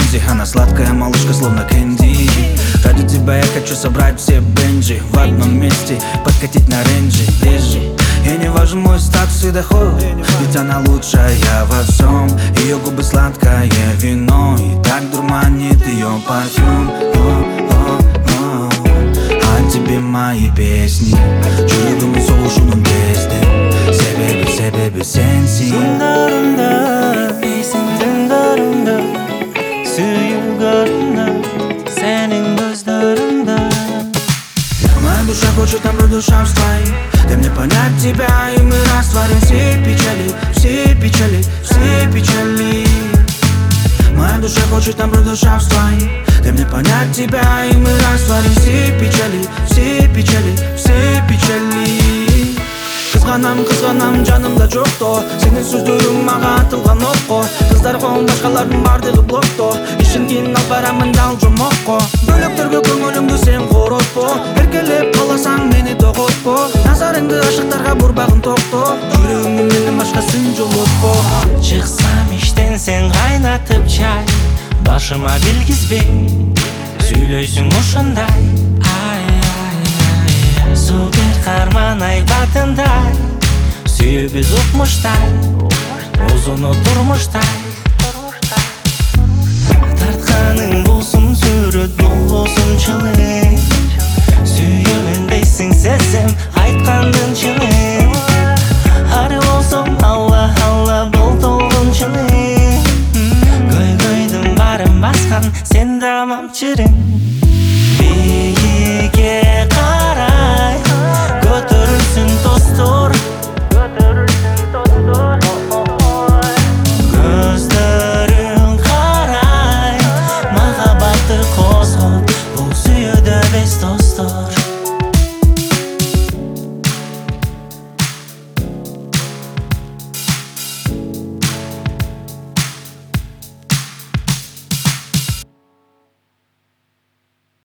Энди. Она сладкая малышка, словно кэнди. Ради тебя я хочу собрать все бенджи в одном месте, подкатить на рейнджи. И не важен мой статус и доход, ведь она лучшая во всем. Ее губы сладкое вино, и так дурманит ее парфюм. А тебе мои песни, жүрегімнің соғышының тезде. Себебі сенсің. Сыңдарымда, бейсің тыңдарымда, сүйілгенімда, сенің көздеріңді. Моя душа хочет там продушевствовать. Дай мне понять тебя, и мы растворим все печали, все печали, все печали. Моя душа хочет там продушевствовать. Дай мне понять тебя, и мы растворим все печали, все печали, все печали. Қызғанам, жанымда жоқто. Сенің сөздерің маған атылған оқо. Қыздар қоң башқалардың бардығы блокто. Ишін кейін алып барамын жал жұмоқо. Бөліктерге көңіліңді сен қоротпо. Еркелеп қаласаң мені тоғытпо. Назарыңды ашықтарға бұрбағын тоқто. Жүрегіңді менің башқасын жолотпо. Шықсам іштен сен қайнатып чай, башыма білгізбей сөйлейсің ұшындай. Супер қарман ай батындай, сүйбіз ұқмыштай, ұзыны тұрмыштай. Тартқаның болсын сурет, болсын чылың. Сүйемін дейсің сезім, айтқандың чылың. Ары болсын алла, алла бол толғын чылың. Көйдің барын басқан, сен дамам чырың.